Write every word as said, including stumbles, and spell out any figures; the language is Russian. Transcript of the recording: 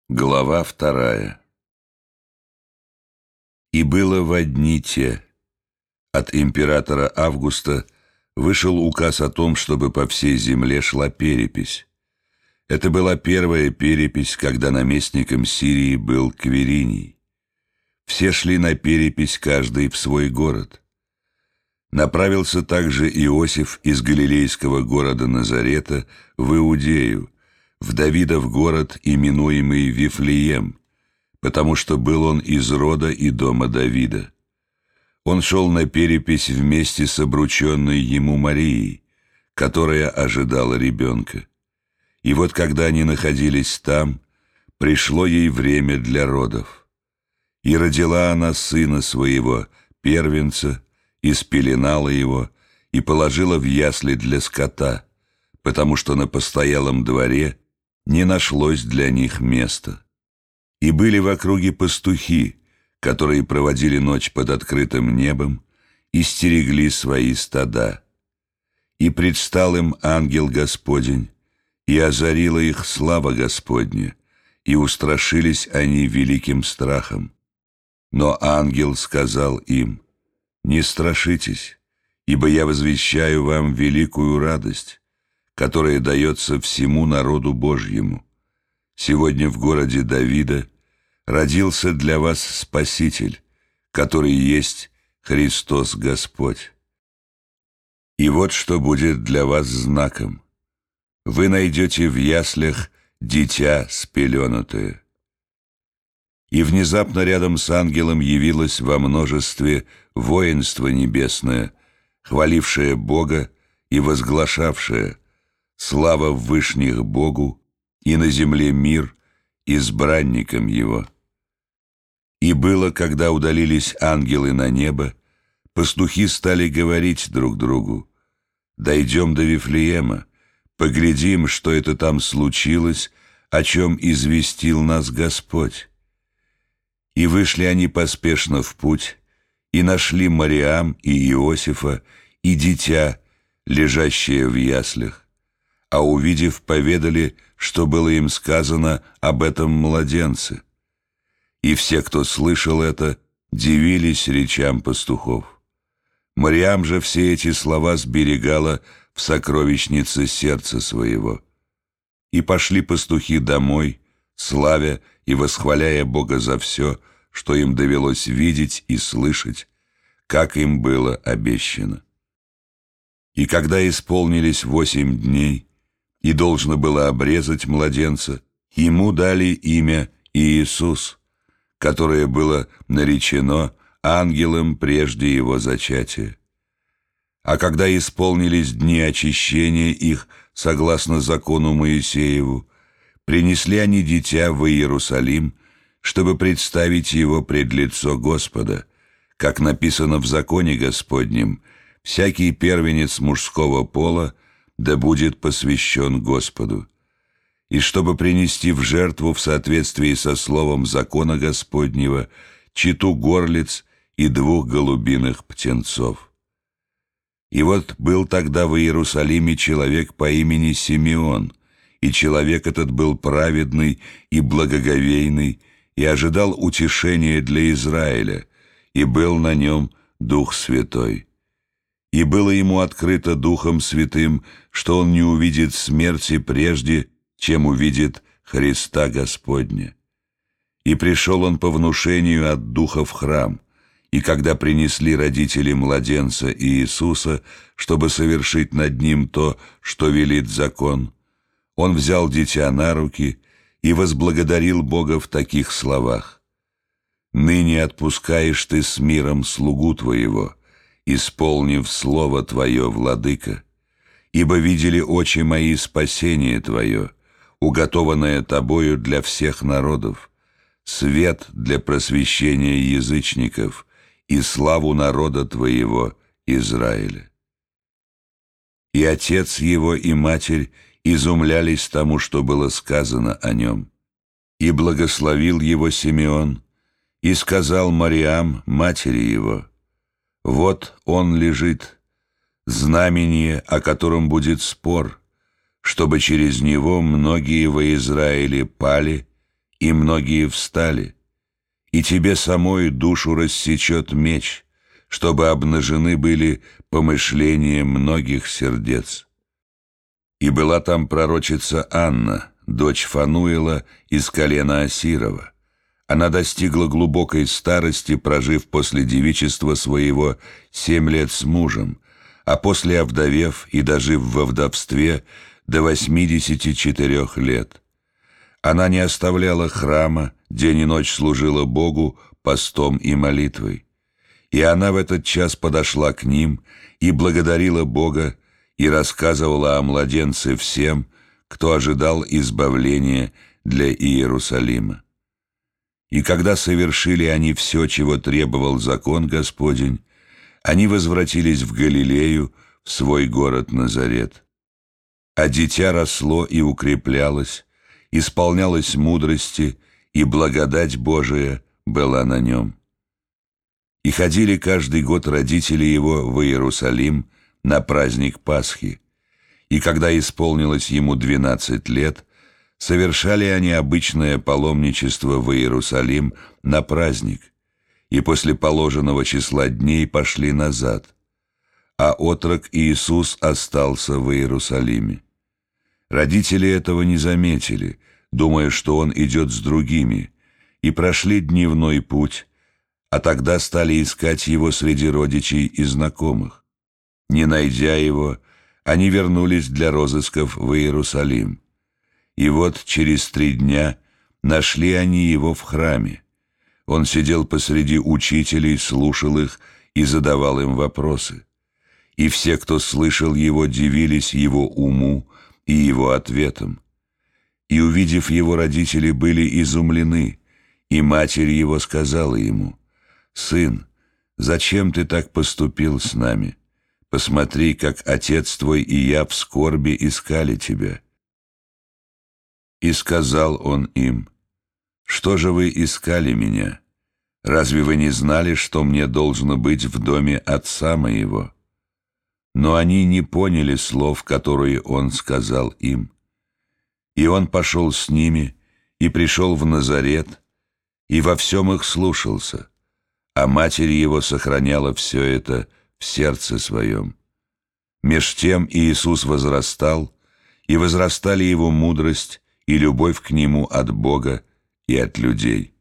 Глава вторая. И было во дни те, от императора Августа вышел указ о том, чтобы по всей земле шла перепись. Это была первая перепись, когда наместником Сирии был Квириний. Все шли на перепись, каждый в свой город. Направился также Иосиф из галилейского города Назарета в Иудею, в Давидов город, именуемый Вифлеем, потому что был он из рода и дома Давида. Он шел на перепись вместе с обрученной ему Марией, которая ожидала ребенка. И вот когда они находились там, пришло ей время для родов. И родила она сына своего, первенца, и спеленала его, и положила в ясли для скота, потому что на постоялом дворе не нашлось для них места. И были в округе пастухи, которые проводили ночь под открытым небом и стерегли свои стада. И предстал им ангел Господень, и озарила их слава Господня, и устрашились они великим страхом. Но ангел сказал им: «Не страшитесь, ибо я возвещаю вам великую радость, которая дается всему народу Божьему. Сегодня в городе Давида родился для вас Спаситель, который есть Христос Господь. И вот что будет для вас знаком. Вы найдете в яслях дитя спеленутое». И внезапно рядом с ангелом явилось во множестве воинство небесное, хвалившее Бога и возглашавшее: «Слава в вышних Богу, и на земле мир избранникам Его». И было, когда удалились ангелы на небо, пастухи стали говорить друг другу: «Дойдем до Вифлеема, поглядим, что это там случилось, о чем известил нас Господь». И вышли они поспешно в путь, и нашли Мариам и Иосифа, и дитя, лежащее в яслях. А увидев, поведали, что было им сказано об этом младенце. И все, кто слышал это, дивились речам пастухов. Мариам же все эти слова сберегала в сокровищнице сердца своего. И пошли пастухи домой, славя и восхваляя Бога за все, что им довелось видеть и слышать, как им было обещано. И когда исполнились восемь дней, и должно было обрезать младенца, ему дали имя Иисус, которое было наречено ангелом прежде его зачатия. А когда исполнились дни очищения их, согласно закону Моисееву, принесли они дитя в Иерусалим, чтобы представить его пред лицо Господа, как написано в законе Господнем: «Всякий первенец мужского пола да будет посвящен Господу», и чтобы принести в жертву в соответствии со словом закона Господнего чету горлиц и двух голубиных птенцов. И вот был тогда в Иерусалиме человек по имени Симеон, и человек этот был праведный и благоговейный, и ожидал утешения для Израиля, и был на нем Дух Святой. И было ему открыто Духом Святым, что он не увидит смерти прежде, чем увидит Христа Господня. И пришел он по внушению от Духа в храм, и когда принесли родители младенца Иисуса, чтобы совершить над ним то, что велит закон, он взял дитя на руки и возблагодарил Бога в таких словах: «Ныне отпускаешь ты с миром слугу твоего, исполнив слово твое, владыка, ибо видели очи мои спасение твое, уготованное тобою для всех народов, свет для просвещения язычников и славу народа твоего Израиля». И отец его и матерь изумлялись тому, что было сказано о нем. И благословил его Симеон, и сказал Мариам, матери его: «Вот он лежит, знамение, о котором будет спор, чтобы через него многие во Израиле пали и многие встали, и тебе самой душу рассечет меч, чтобы обнажены были помышления многих сердец. И была там пророчица Анна, дочь Фануила из колена Асирова. Она достигла глубокой старости, прожив после девичества своего семь лет с мужем, а после овдовев и дожив во вдовстве до восьмидесяти четырех лет. Она не оставляла храма, день и ночь служила Богу постом и молитвой. И она в этот час подошла к ним и благодарила Бога, и рассказывала о младенце всем, кто ожидал избавления для Иерусалима. И когда совершили они все, чего требовал закон Господень, они возвратились в Галилею, в свой город Назарет. А дитя росло и укреплялось, исполнялось мудрости, и благодать Божия была на нем. И ходили каждый год родители его в Иерусалим на праздник Пасхи, и когда исполнилось ему двенадцать лет, совершали они обычное паломничество в Иерусалим на праздник, и после положенного числа дней пошли назад, а отрок Иисус остался в Иерусалиме. Родители этого не заметили, думая, что он идет с другими, и прошли дневной путь, а тогда стали искать его среди родичей и знакомых. Не найдя его, они вернулись для розысков в Иерусалим. И вот через три дня нашли они его в храме. Он сидел посреди учителей, слушал их и задавал им вопросы. И все, кто слышал его, дивились его уму и его ответам. И, увидев его, родители были изумлены, и матерь его сказала ему: «Сын, зачем ты так поступил с нами? Посмотри, как отец твой и я в скорби искали тебя». И сказал он им: «Что же вы искали меня? Разве вы не знали, что мне должно быть в доме отца моего?» Но они не поняли слов, которые он сказал им. И он пошел с ними, и пришел в Назарет, и во всем их слушался, а матерь его сохраняла все это в сердце своем. Меж тем Иисус возрастал, и возрастали его мудрость и любовь к нему от Бога и от людей.